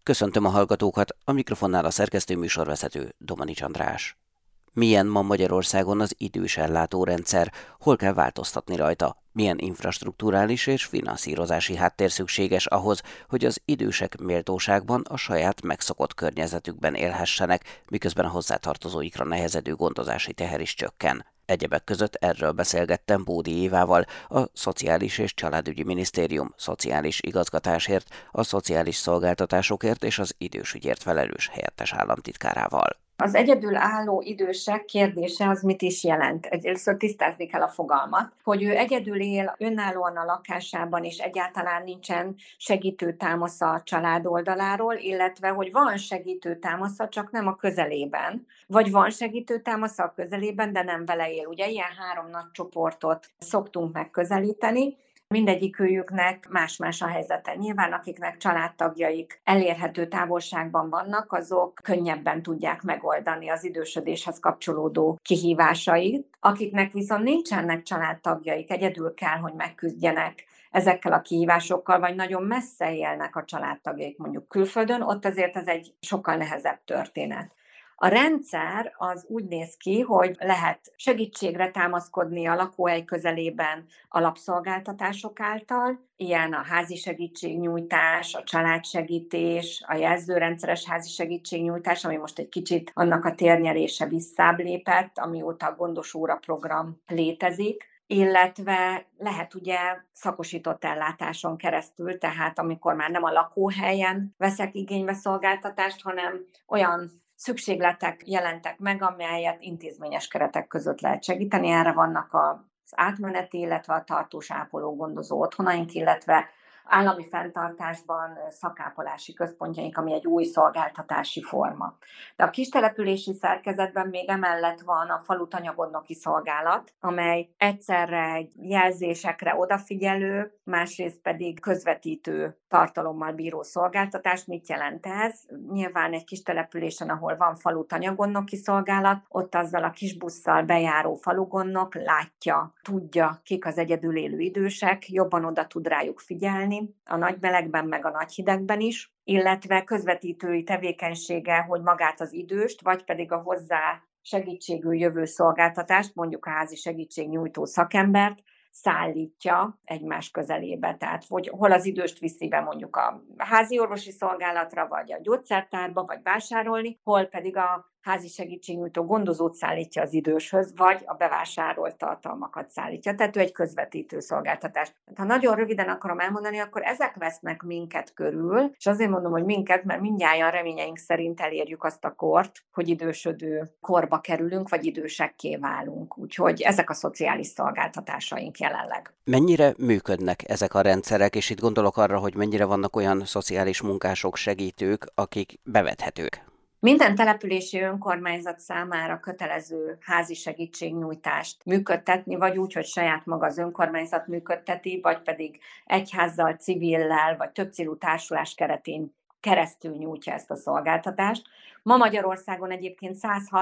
Köszöntöm a hallgatókat, a mikrofonnál a szerkesztő műsorvezető Domanics András. Milyen ma Magyarországon az idős ellátórendszer, hol kell változtatni rajta, milyen infrastrukturális és finanszírozási háttér szükséges ahhoz, hogy az idősek méltóságban a saját megszokott környezetükben élhessenek, miközben a hozzátartozóikra nehezedő gondozási teher is csökken. Egyebek között erről beszélgettem Bódi Évával, a Szociális és Családügyi Minisztérium szociális igazgatásért, a szociális szolgáltatásokért és az idősügyért felelős helyettes államtitkárával. Az egyedülálló idősek kérdése az mit is jelent? Először tisztázni kell a fogalmat, hogy ő egyedül él önállóan a lakásában, és egyáltalán nincsen segítőtámasza a család oldaláról, illetve hogy van segítőtámasza, csak nem a közelében, vagy van segítőtámasza a közelében, de nem vele él. Ugye ilyen 3 nagy csoportot szoktunk megközelíteni. Mindegyikőjüknek más-más a helyzete. Nyilván akiknek családtagjaik elérhető távolságban vannak, azok könnyebben tudják megoldani az idősödéshez kapcsolódó kihívásait. Akiknek viszont nincsenek családtagjaik, egyedül kell, hogy megküzdjenek ezekkel a kihívásokkal, vagy nagyon messze élnek a családtagjaik mondjuk külföldön, ott azért ez egy sokkal nehezebb történet. A rendszer az úgy néz ki, hogy lehet segítségre támaszkodni a lakóhely közelében alapszolgáltatások által, ilyen a házi segítségnyújtás, a családsegítés, a jelzőrendszeres házi segítségnyújtás, ami most egy kicsit annak a térnyerése visszább lépett, amióta a gondos óra program létezik, illetve lehet ugye szakosított ellátáson keresztül, tehát amikor már nem a lakóhelyen veszek igénybe szolgáltatást, hanem olyan szükségletek jelentek meg, amelyet intézményes keretek között lehet segíteni. Erre vannak az átmeneti, illetve a tartós ápoló gondozó otthonaink, illetve állami fenntartásban szakápolási központjaink, ami egy új szolgáltatási forma. De a kistelepülési szerkezetben még emellett van a falutanyagodnoki szolgálat, amely egyszerre egy jelzésekre odafigyelő, másrészt pedig közvetítő tartalommal bíró szolgáltatás. Mit jelent ez? Nyilván egy kistelepülésen, ahol van falutanyagodnoki szolgálat, ott azzal a kis busszal bejáró falugondnok látja, tudja, kik az egyedül élő idősek, jobban oda tud rájuk figyelni, a nagy melegben, meg a nagy hidegben is, illetve közvetítői tevékenysége, hogy magát az időst, vagy pedig a hozzá segítségül jövő szolgáltatást, mondjuk a házi segítségnyújtó szakembert szállítja egymás közelébe. Tehát hogy hol az időst viszi be mondjuk a házi orvosi szolgálatra, vagy a gyógyszertárba, vagy vásárolni, hol pedig a házi segítségnyújtó gondozót szállítja az időshöz, vagy a bevásárolt tartalmakat szállítja. Tehát ő egy közvetítő szolgáltatás. Ha nagyon röviden akarom elmondani, akkor ezek vesznek minket körül, és azért mondom, hogy minket, mert mindnyájan reményeink szerint elérjük azt a kort, hogy idősödő korba kerülünk, vagy idősekké válunk. Úgyhogy ezek a szociális szolgáltatásaink jelenleg. Mennyire működnek ezek a rendszerek, és itt gondolok arra, hogy mennyire vannak olyan szociális munkások, segítők, akik bevethetők? Minden települési önkormányzat számára kötelező házi segítségnyújtást működtetni, vagy úgy, hogy saját maga az önkormányzat működteti, vagy pedig egyházzal, civillel, vagy többcélú társulás keretén keresztül nyújtja ezt a szolgáltatást. Ma Magyarországon egyébként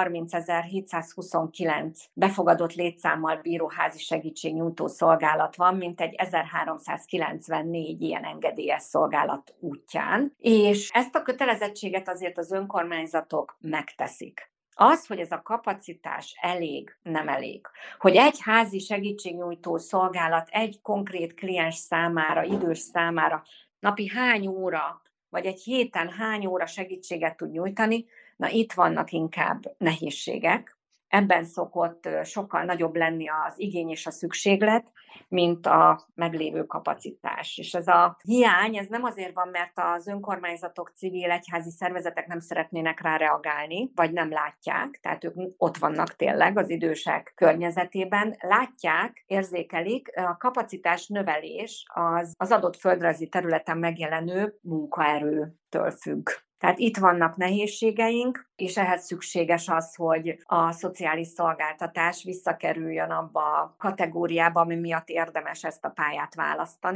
130.729 befogadott létszámmal bíró házi segítségnyújtó szolgálat van, mintegy 1394 ilyen engedélyes szolgálat útján, és ezt a kötelezettséget azért az önkormányzatok megteszik. Az, hogy ez a kapacitás elég, nem elég. Hogy egy házi segítségnyújtó szolgálat egy konkrét kliens számára, idős számára napi hány óra, vagy egy héten hány óra segítséget tud nyújtani, na itt vannak inkább nehézségek. Ebben szokott sokkal nagyobb lenni az igény és a szükséglet, mint a meglévő kapacitás. És ez a hiány, ez nem azért van, mert az önkormányzatok, civil, egyházi szervezetek nem szeretnének rá reagálni, vagy nem látják, tehát ők ott vannak tényleg az idősek környezetében, látják, érzékelik, a kapacitás növelés az adott földrajzi területen megjelenő munkaerőtől függ. Tehát itt vannak nehézségeink, és ehhez szükséges az, hogy a szociális szolgáltatás visszakerüljön abba a kategóriába, ami miatt érdemes ezt a pályát választani.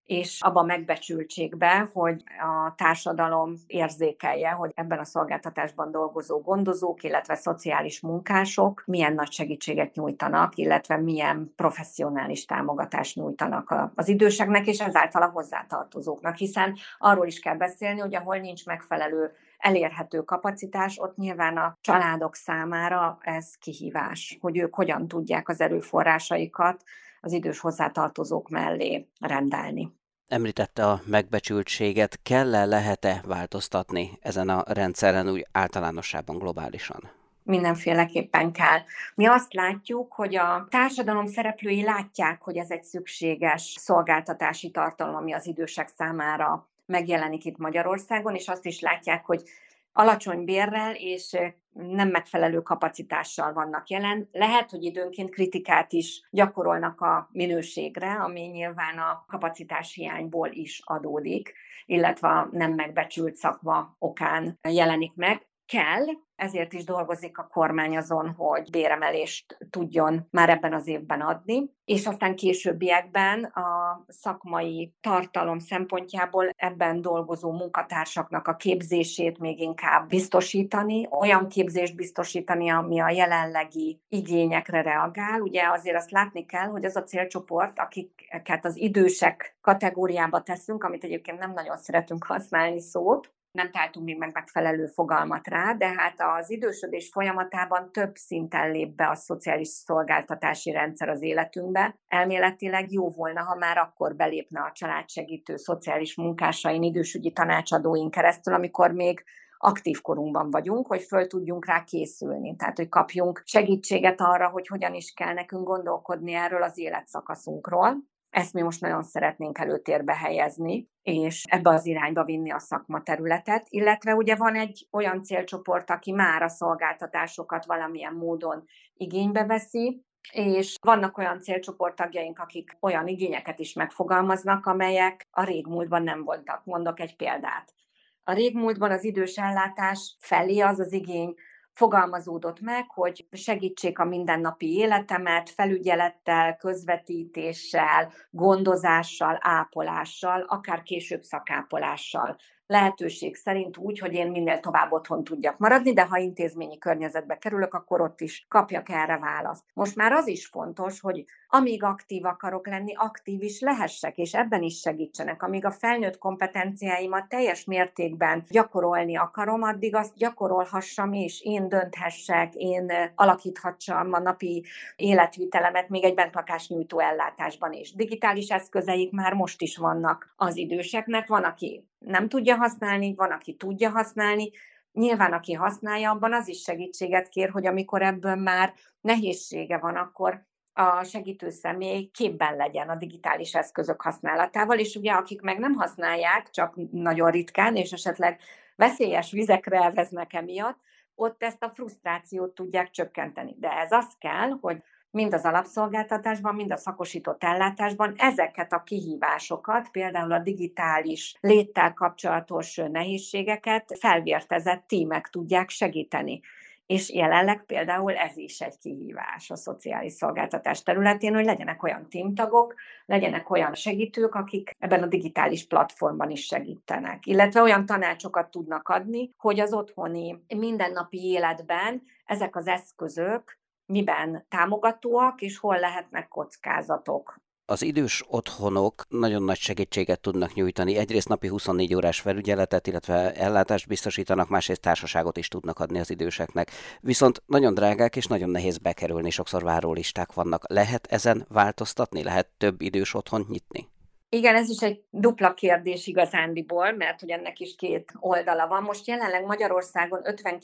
és abban megbecsültségbe, hogy a társadalom érzékelje, hogy ebben a szolgáltatásban dolgozó gondozók, illetve szociális munkások milyen nagy segítséget nyújtanak, illetve milyen professzionális támogatást nyújtanak az időseknek, és ezáltal a hozzátartozóknak, hiszen arról is kell beszélni, hogy ahol nincs megfelelő elérhető kapacitás, ott nyilván a családok számára ez kihívás, hogy ők hogyan tudják az erőforrásaikat az idős hozzátartozók mellé rendelni. Említette a megbecsültséget, kell-e, lehet-e változtatni ezen a rendszeren úgy általánosságban, globálisan? Mindenféleképpen kell. Mi azt látjuk, hogy a társadalom szereplői látják, hogy ez egy szükséges szolgáltatási tartalom, ami az idősek számára megjelenik itt Magyarországon, és azt is látják, hogy alacsony bérrel és nem megfelelő kapacitással vannak jelen. Lehet, hogy időnként kritikát is gyakorolnak a minőségre, ami nyilván a kapacitás hiányból is adódik, illetve a nem megbecsült szakma okán jelenik meg. Kell, ezért is dolgozik a kormány azon, hogy béremelést tudjon már ebben az évben adni, és aztán későbbiekben a szakmai tartalom szempontjából ebben dolgozó munkatársaknak a képzését még inkább biztosítani, olyan képzést biztosítani, ami a jelenlegi igényekre reagál. Ugye azért azt látni kell, hogy az a célcsoport, akiket az idősek kategóriába teszünk, amit egyébként nem nagyon szeretünk használni szót, nem találtunk még megfelelő fogalmat rá, de hát az idősödés folyamatában több szinten lép be a szociális szolgáltatási rendszer az életünkbe. Elméletileg jó volna, ha már akkor belépne a családsegítő szociális munkásain, idősügyi tanácsadóin keresztül, amikor még aktív korunkban vagyunk, hogy föl tudjunk rá készülni. Tehát, hogy kapjunk segítséget arra, hogy hogyan is kell nekünk gondolkodni erről az életszakaszunkról. Ezt mi most nagyon szeretnénk előtérbe helyezni, és ebbe az irányba vinni a szakmaterületet, illetve ugye van egy olyan célcsoport, aki már a szolgáltatásokat valamilyen módon igénybe veszi, és vannak olyan célcsoporttagjaink, akik olyan igényeket is megfogalmaznak, amelyek a régmúltban nem voltak. Mondok egy példát. A régmúltban az idős ellátás felé az az igény fogalmazódott meg, hogy segítsék a mindennapi életemet felügyelettel, közvetítéssel, gondozással, ápolással, akár később szakápolással. Lehetőség szerint úgy, hogy én minél tovább otthon tudjak maradni, de ha intézményi környezetbe kerülök, akkor ott is kapjak erre választ. Most már az is fontos, hogy amíg aktív akarok lenni, aktív is lehessek, és ebben is segítsenek. Amíg a felnőtt kompetenciáimat teljes mértékben gyakorolni akarom, addig azt gyakorolhassam, és én dönthessek, én alakíthassam a napi életvitelemet még egy bentlakásnyújtó ellátásban is. Digitális eszközeik már most is vannak az időseknek, van, aki nem tudja használni, van, aki tudja használni. Nyilván, aki használja, abban az is segítséget kér, hogy amikor ebből már nehézsége van, akkor a segítő személy képben legyen a digitális eszközök használatával, és ugye akik meg nem használják, csak nagyon ritkán, és esetleg veszélyes vizekre elveznek emiatt, ott ezt a frusztrációt tudják csökkenteni. De ez az kell, hogy mind az alapszolgáltatásban, mind a szakosított ellátásban ezeket a kihívásokat, például a digitális léttel kapcsolatos nehézségeket felvértezett tímek tudják segíteni. És jelenleg például ez is egy kihívás a szociális szolgáltatás területén, hogy legyenek olyan tímtagok, legyenek olyan segítők, akik ebben a digitális platformban is segítenek. Illetve olyan tanácsokat tudnak adni, hogy az otthoni mindennapi életben ezek az eszközök miben támogatóak, és hol lehetnek kockázatok. Az idős otthonok nagyon nagy segítséget tudnak nyújtani. Egyrészt napi 24 órás felügyeletet, illetve ellátást biztosítanak, másrészt társaságot is tudnak adni az időseknek. Viszont nagyon drágák és nagyon nehéz bekerülni, sokszor várólisták vannak. Lehet ezen változtatni? Lehet több idős otthont nyitni? Igen, ez is egy dupla kérdés igazándiból, mert hogy ennek is két oldala van. Most jelenleg Magyarországon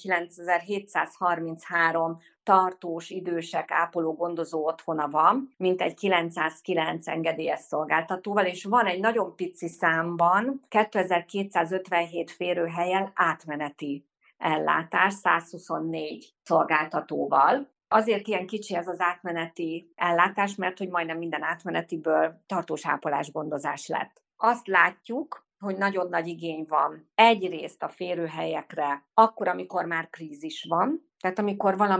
59.733 tartós idősek ápoló gondozó otthona van, mintegy 909 engedélyes szolgáltatóval, és van egy nagyon pici számban 2257 férőhelyen átmeneti ellátás 124 szolgáltatóval. Azért ilyen kicsi ez az átmeneti ellátás, mert hogy majdnem minden átmenetiből tartós ápolás-gondozás lett. Azt látjuk, hogy nagyon nagy igény van egyrészt a férőhelyekre, akkor, amikor már krízis van, tehát amikor valami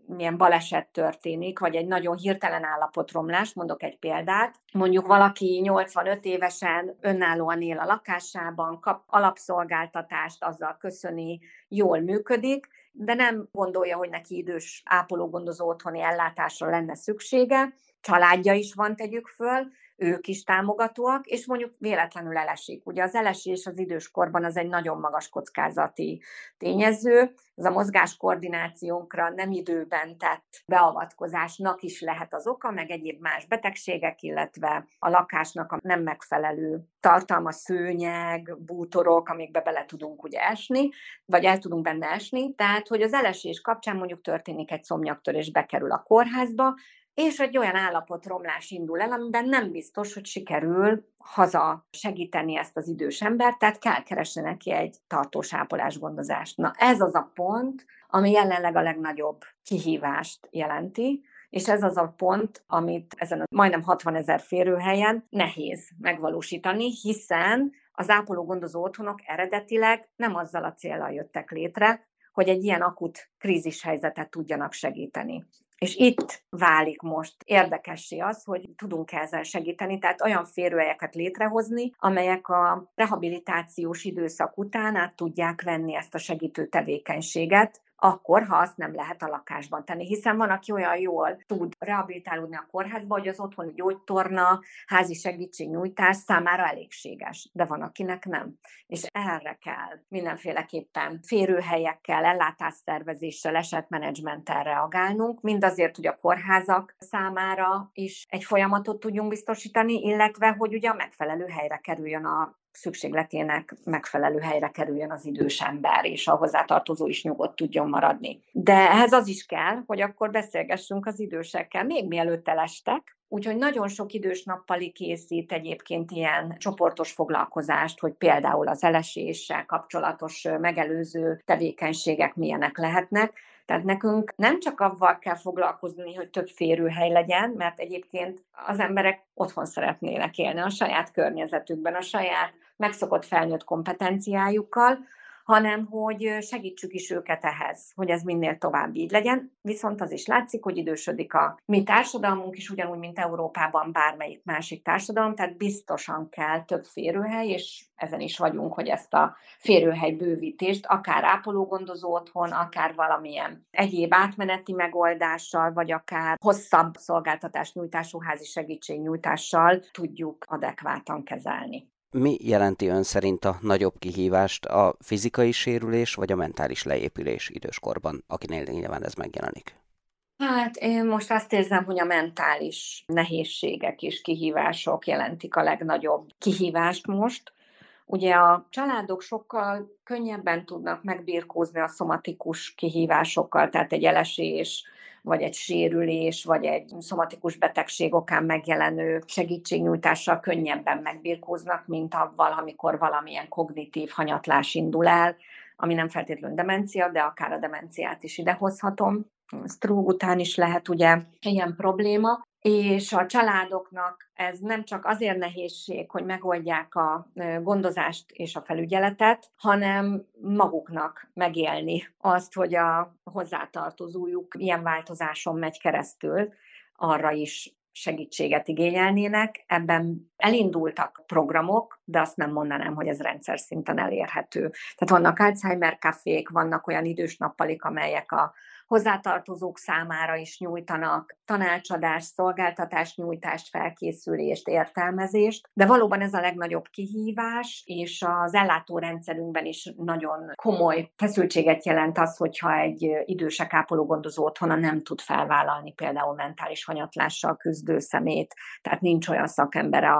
milyen baleset történik, vagy egy nagyon hirtelen állapotromlás, mondok egy példát. Mondjuk valaki 85 évesen önállóan él a lakásában, kap alapszolgáltatást, azzal köszöni, jól működik, de nem gondolja, hogy neki idős ápológondozó otthoni ellátásra lenne szüksége, családja is van, tegyük föl, ők is támogatóak, és mondjuk véletlenül elesik. Ugye az elesés az időskorban az egy nagyon magas kockázati tényező, ez a mozgáskoordinációnkra nem időben tett beavatkozásnak is lehet az oka, meg egyéb más betegségek, illetve a lakásnak a nem megfelelő tartalma, szőnyeg, bútorok, amikbe bele tudunk ugye esni, vagy el tudunk benne esni, tehát hogy az elesés kapcsán mondjuk történik egy szomnyaktörés, bekerül a kórházba, és egy olyan állapotromlás indul el, amiben nem biztos, hogy sikerül haza segíteni ezt az idős embert, tehát kell keresni neki egy tartós ápolásgondozást. Na ez az a pont, ami jelenleg a legnagyobb kihívást jelenti, és ez az a pont, amit ezen a majdnem 60 000 férőhelyen nehéz megvalósítani, hiszen az ápológondozó otthonok eredetileg nem azzal a céllal jöttek létre, hogy egy ilyen akut krízishelyzetet tudjanak segíteni. És itt válik most érdekessé az, hogy tudunk ezzel segíteni, tehát olyan férőhelyeket létrehozni, amelyek a rehabilitációs időszak után át tudják venni ezt a segítő tevékenységet, akkor, ha azt nem lehet a lakásban tenni. Hiszen van, aki olyan jól tud rehabilitálódni a kórházba, hogy az otthoni gyógytorna, házi segítségnyújtás számára elégséges, de van, akinek nem. És erre kell mindenféleképpen férőhelyekkel, ellátásszervezéssel, esetmenedzsmenttel reagálnunk, mindazért, hogy a kórházak számára is egy folyamatot tudjunk biztosítani, illetve, hogy ugye a megfelelő helyre kerüljön a szükségletének megfelelő helyre kerüljön az idős ember, és a hozzátartozó is nyugodt tudjon maradni. De ehhez az is kell, hogy akkor beszélgessünk az idősekkel, még mielőtt elestek. Úgyhogy nagyon sok idős nappali készít egyébként ilyen csoportos foglalkozást, hogy például az eleséssel kapcsolatos megelőző tevékenységek milyenek lehetnek. Tehát nekünk nem csak avval kell foglalkozni, hogy több férőhely legyen, mert egyébként az emberek otthon szeretnének élni a saját környezetükben, a saját megszokott felnőtt kompetenciájukkal, hanem hogy segítsük is őket ehhez, hogy ez minél tovább így legyen. Viszont az is látszik, hogy idősödik a mi társadalmunk is, ugyanúgy, mint Európában bármelyik másik társadalom, tehát biztosan kell több férőhely, és ezen is vagyunk, hogy ezt a férőhely bővítést, akár ápológondozó otthon, akár valamilyen egyéb átmeneti megoldással, vagy akár hosszabb szolgáltatásnyújtású házi segítségnyújtással tudjuk adekvátan kezelni. Mi jelenti ön szerint a nagyobb kihívást, a fizikai sérülés vagy a mentális leépülés időskorban, akinél nyilván ez megjelenik? Hát én most azt érzem, hogy a mentális nehézségek és kihívások jelentik a legnagyobb kihívást most. Ugye a családok sokkal könnyebben tudnak megbirkózni a szomatikus kihívásokkal, tehát egy elesés, vagy egy sérülés, vagy egy szomatikus betegség okán megjelenő segítségnyújtással könnyebben megbirkóznak, mint avval, amikor valamilyen kognitív hanyatlás indul el, ami nem feltétlenül demencia, de akár a demenciát is idehozhatom. Stroke után is lehet ugye ilyen probléma, és a családoknak ez nem csak azért nehézség, hogy megoldják a gondozást és a felügyeletet, hanem maguknak megélni azt, hogy a hozzátartozójuk ilyen változáson megy keresztül, arra is segítséget igényelnének. Ebben elindultak programok, de azt nem mondanám, hogy ez rendszer szinten elérhető. Tehát vannak Alzheimer kafék, vannak olyan idős nappalik, amelyek a hozzátartozók számára is nyújtanak tanácsadást, szolgáltatásnyújtást, felkészülést, értelmezést, de valóban ez a legnagyobb kihívás, és az ellátórendszerünkben is nagyon komoly feszültséget jelent az, hogyha egy idősek ápológondozó otthona nem tud felvállalni például mentális hanyatlással küzdő szemét, tehát nincs olyan szakembere,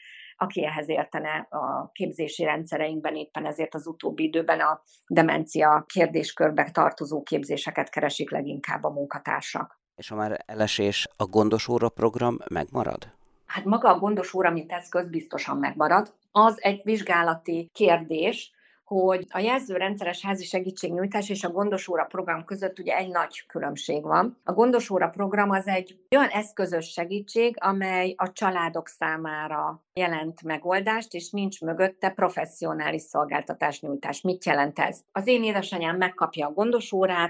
aki ehhez értene. A képzési rendszereinkben éppen ezért az utóbbi időben a demencia kérdéskörbe tartozó képzéseket keresik leginkább a munkatársak. És ha már elesés, a gondosóra program megmarad? Hát maga a gondosóra, mint eszköz biztosan megmarad. Az egy vizsgálati kérdés, hogy a jelzőrendszeres házi segítségnyújtás és a gondosóra program között ugye egy nagy különbség van. A gondosóra program az egy olyan eszközös segítség, amely a családok számára jelent megoldást, és nincs mögötte professzionális szolgáltatásnyújtás. Mit jelent ez? Az én édesanyám megkapja a gondosórát,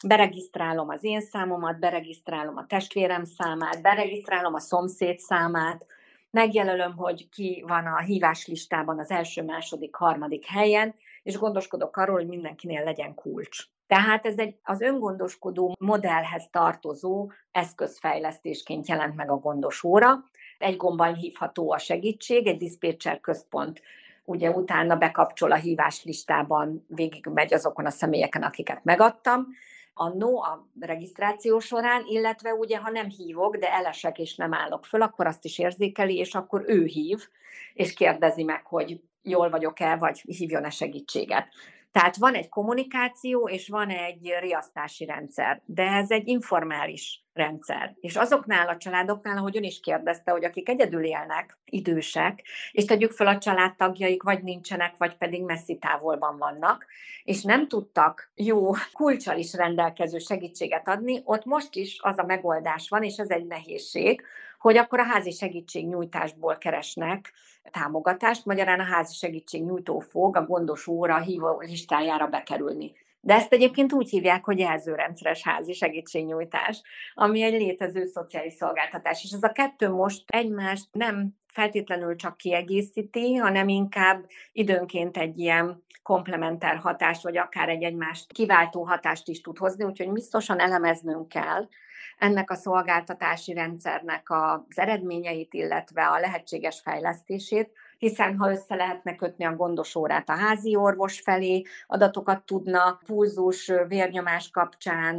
beregisztrálom az én számomat, beregisztrálom a testvérem számát, beregisztrálom a szomszéd számát, megjelölöm, hogy ki van a híváslistában az első, második, harmadik helyen, és gondoskodok arról, hogy mindenkinél legyen kulcs. Tehát ez az öngondoskodó modellhez tartozó eszközfejlesztésként jelent meg a Gondos óra. Egy gombbal hívható a segítség, egy diszpécser központ ugye utána bekapcsol a híváslistában, végigmegy azokon a személyeken, akiket megadtam, annó a regisztráció során, illetve ugye, ha nem hívok, de elesek és nem állok föl, akkor azt is érzékeli, és akkor ő hív, és kérdezi meg, hogy jól vagyok-e, vagy hívjon-e segítséget. Tehát van egy kommunikáció, és van egy riasztási rendszer, de ez egy informális rendszer. És azoknál a családoknál, ahogy ön is kérdezte, hogy akik egyedül élnek, idősek, és tegyük fel a családtagjaik vagy nincsenek, vagy pedig messzi távolban vannak, és nem tudtak jó kulccsal is rendelkező segítséget adni, ott most is az a megoldás van, és ez egy nehézség, hogy akkor a házi segítségnyújtásból keresnek támogatást, magyarán a házi segítségnyújtó fog a Gondos óra hívó listájára bekerülni. De ezt egyébként úgy hívják, hogy jelzőrendszeres házi segítségnyújtás, ami egy létező szociális szolgáltatás. És ez a kettő most egymást nem feltétlenül csak kiegészíti, hanem inkább időnként egy ilyen komplementer hatást, vagy akár egy egymást kiváltó hatást is tud hozni, úgyhogy biztosan elemeznünk kell ennek a szolgáltatási rendszernek az eredményeit, illetve a lehetséges fejlesztését, hiszen ha össze lehetne kötni a Gondos órát a házi orvos felé, adatokat tudna pulzus, vérnyomás kapcsán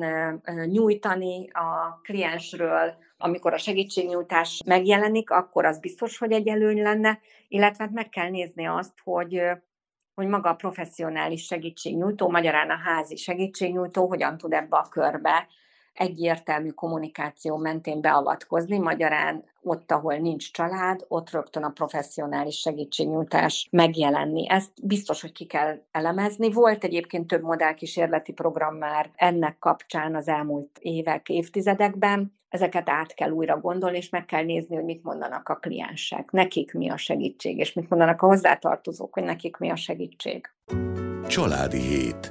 nyújtani a kliensről, amikor a segítségnyújtás megjelenik, akkor az biztos, hogy egy előny lenne, illetve meg kell nézni azt, hogy maga a professzionális segítségnyújtó, magyarán a házi segítségnyújtó hogyan tud ebbe a körbe egyértelmű kommunikáció mentén beavatkozni, magyarán ott, ahol nincs család, ott rögtön a professzionális segítségnyújtás megjelenni. Ezt biztos, hogy ki kell elemezni. Volt egyébként több modellkísérleti program már ennek kapcsán az elmúlt évek, évtizedekben. Ezeket át kell újra gondolni, és meg kell nézni, hogy mit mondanak a kliensek, nekik mi a segítség, és mit mondanak a hozzátartozók, hogy nekik mi a segítség. Családi hét.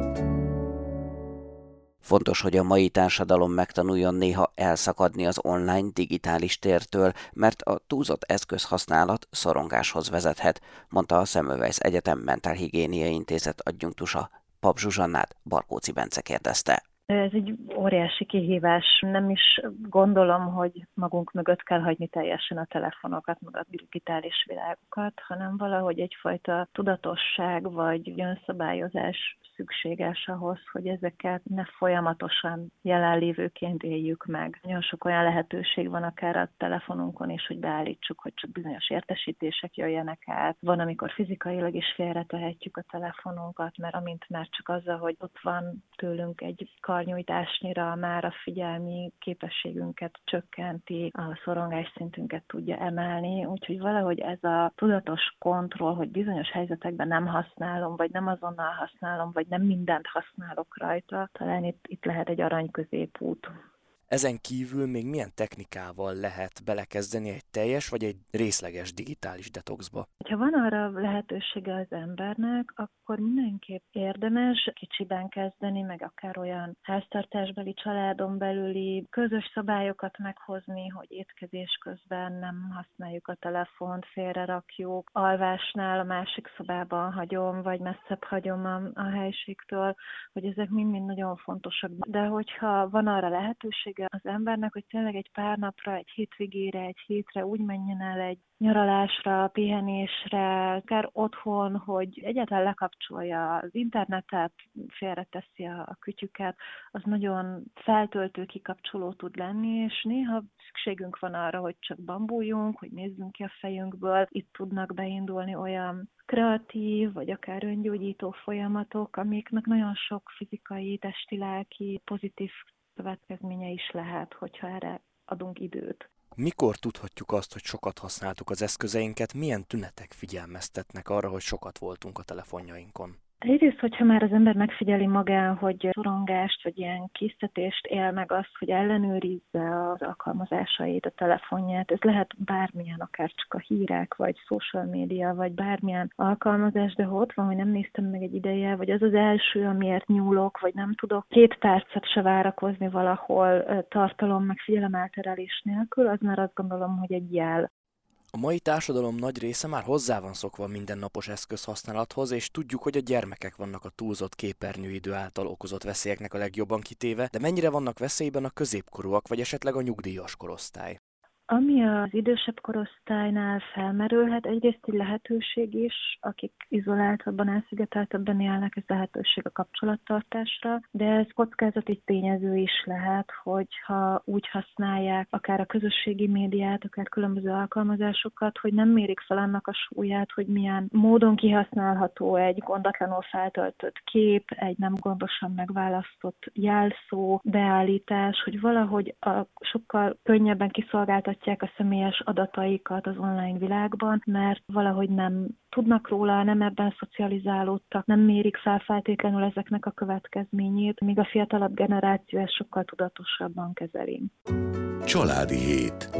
Fontos, hogy a mai társadalom megtanuljon néha elszakadni az online digitális tértől, mert a túlzott eszközhasználat szorongáshoz vezethet, mondta a Semmelweis Egyetem Mentálhigiéniai Intézet adjunktusa. Pap Zsuzsannát Barkóczy Bence kérdezte. Ez egy óriási kihívás. Nem is gondolom, hogy magunk mögött kell hagyni teljesen a telefonokat, meg a digitális világokat, hanem valahogy egyfajta tudatosság vagy önszabályozás szükséges ahhoz, hogy ezeket ne folyamatosan jelenlévőként éljük meg. Nagyon sok olyan lehetőség van akár a telefonunkon is, hogy beállítsuk, hogy csak bizonyos értesítések jöjjenek át. Van, amikor fizikailag is félretehetjük a telefonunkat, mert amint már csak azzal, hogy ott van tőlünk egy karnyújtásnyira, már a figyelmi képességünket csökkenti, a szorongásszintünket tudja emelni, úgyhogy valahogy ez a tudatos kontroll, hogy bizonyos helyzetekben nem használom, vagy nem azonnal használom, vagy nem mindent használok rajta, talán itt lehet egy arany középút. Ezen kívül még milyen technikával lehet belekezdeni egy teljes vagy egy részleges digitális detoxba? Ha van arra lehetősége az embernek, akkor mindenképp érdemes kicsiben kezdeni, meg akár olyan háztartásbeli, családon belüli közös szabályokat meghozni, hogy étkezés közben nem használjuk a telefont, félrerakjuk, alvásnál a másik szobában hagyom, vagy messzebb hagyom a helységtől, hogy ezek mind-mind nagyon fontosak. De hogyha van arra lehetősége az embernek, hogy tényleg egy pár napra, egy hétvégére, egy hétre úgy menjen el egy nyaralásra, pihenésre, akár otthon, hogy egyáltalán lekapcsolja az internetet, félreteszi a kütyüket, az nagyon feltöltő, kikapcsoló tud lenni, és néha szükségünk van arra, hogy csak bambuljunk, hogy nézzünk ki a fejünkből. Itt tudnak beindulni olyan kreatív, vagy akár öngyógyító folyamatok, amiknek nagyon sok fizikai, testi, lelki, pozitív következménye is lehet, hogyha erre adunk időt. Mikor tudhatjuk azt, hogy sokat használtuk az eszközeinket, milyen tünetek figyelmeztetnek arra, hogy sokat voltunk a telefonjainkon? Egyrészt, hogyha már az ember megfigyeli magán, hogy szorongást, vagy ilyen késztetést él meg azt, hogy ellenőrizze az alkalmazásait, a telefonját, ez lehet bármilyen, akár csak a hírek, vagy social media, vagy bármilyen alkalmazás, de ha ott van, hogy nem néztem meg egy ideje, vagy az az első, amiért nyúlok, vagy nem tudok 2 percet se várakozni valahol tartalom, meg figyelemelterelés nélkül, az már azt gondolom, hogy egy jel. A mai társadalom nagy része már hozzá van szokva a mindennapos eszközhasználathoz, és tudjuk, hogy a gyermekek vannak a túlzott képernyőidő által okozott veszélyeknek a legjobban kitéve, de mennyire vannak veszélyben a középkorúak, vagy esetleg a nyugdíjas korosztály? Ami az idősebb korosztálynál felmerülhet, egyrészt egy lehetőség is, akik izoláltabban, elszigeteltebben élnek, ez lehetőség a kapcsolattartásra, de ez kockázati tényező is lehet, hogyha úgy használják akár a közösségi médiát, akár különböző alkalmazásokat, hogy nem mérik fel annak a súlyát, hogy milyen módon kihasználható egy gondatlanul feltöltött kép, egy nem gondosan megválasztott jelszó, beállítás, hogy valahogy sokkal könnyebben kiszolgáltatják a személyes adataikat az online világban, mert valahogy nem tudnak róla, nem ebben szocializálódtak, nem mérik fel feltétlenül ezeknek a következményét, míg a fiatalabb generáció ezt sokkal tudatosabban kezeli. Családi hét.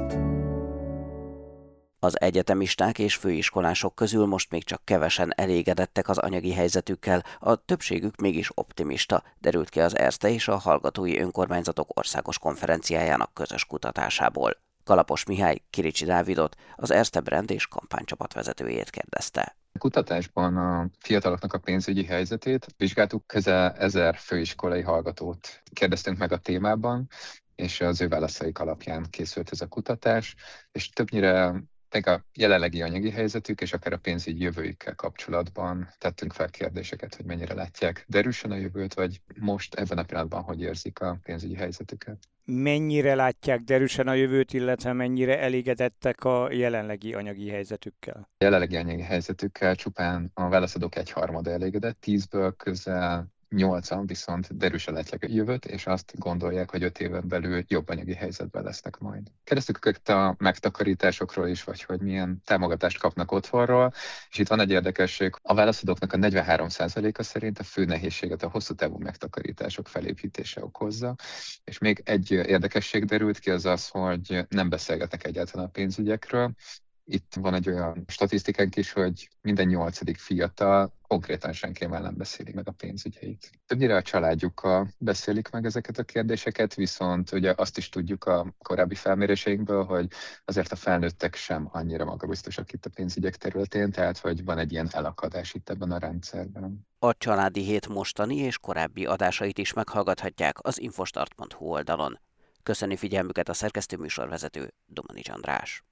Az egyetemisták és főiskolások közül most még csak kevesen elégedettek az anyagi helyzetükkel, a többségük mégis optimista, derült ki az Erste és a Hallgatói Önkormányzatok Országos Konferenciájának közös kutatásából. Kalapos Mihály Kiricsi Dávidot, az Erste brand és kampánycsapat vezetőjét kérdezte. A kutatásban a fiataloknak a pénzügyi helyzetét vizsgáltuk, közel 1000 főiskolai hallgatót kérdeztünk meg a témában, és az ő válaszaik alapján készült ez a kutatás, és többnyire a jelenlegi anyagi helyzetük és akár a pénzügyi jövőjükkel kapcsolatban tettünk fel kérdéseket, hogy mennyire látják derűsen a jövőt, vagy most ebben a pillanatban hogy érzik a pénzügyi helyzetüket. Mennyire látják derűsen a jövőt, illetve mennyire elégedettek a jelenlegi anyagi helyzetükkel? A jelenlegi anyagi helyzetükkel csupán a válaszadók 1/3 elégedett, 10-ből közel 8-an viszont derűsen látják a jövőt, és azt gondolják, hogy 5 éven belül jobb anyagi helyzetben lesznek majd. Kérdeztük őket a megtakarításokról is, vagy hogy milyen támogatást kapnak otthonról, és itt van egy érdekesség, a válaszadóknak a 43%-a szerint a fő nehézséget a hosszú távú megtakarítások felépítése okozza, és még egy érdekesség derült ki, az az, hogy nem beszélgetnek egyáltalán a pénzügyekről. Itt van egy olyan statisztikánk is, hogy minden 8. fiatal konkrétan senkivel nem beszéli meg a pénzügyeit. Többnyire a családjukkal beszélik meg ezeket a kérdéseket, viszont ugye azt is tudjuk a korábbi felméréseinkből, hogy azért a felnőttek sem annyira magabiztosak itt a pénzügyek területén, tehát hogy van egy ilyen elakadás itt ebben a rendszerben. A Családi Hét mostani és korábbi adásait is meghallgathatják az infostart.hu oldalon. Köszöni figyelmüket a szerkesztő műsorvezető Domanics András.